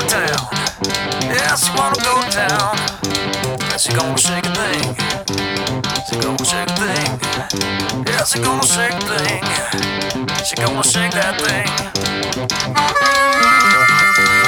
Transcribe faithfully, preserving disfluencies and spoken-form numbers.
to town. Yeah, she wanna go to town. Yeah, she gonna shake a thing. She gonna shake a thing. Yeah, she gonna shake a thing. She gonna shake that thing.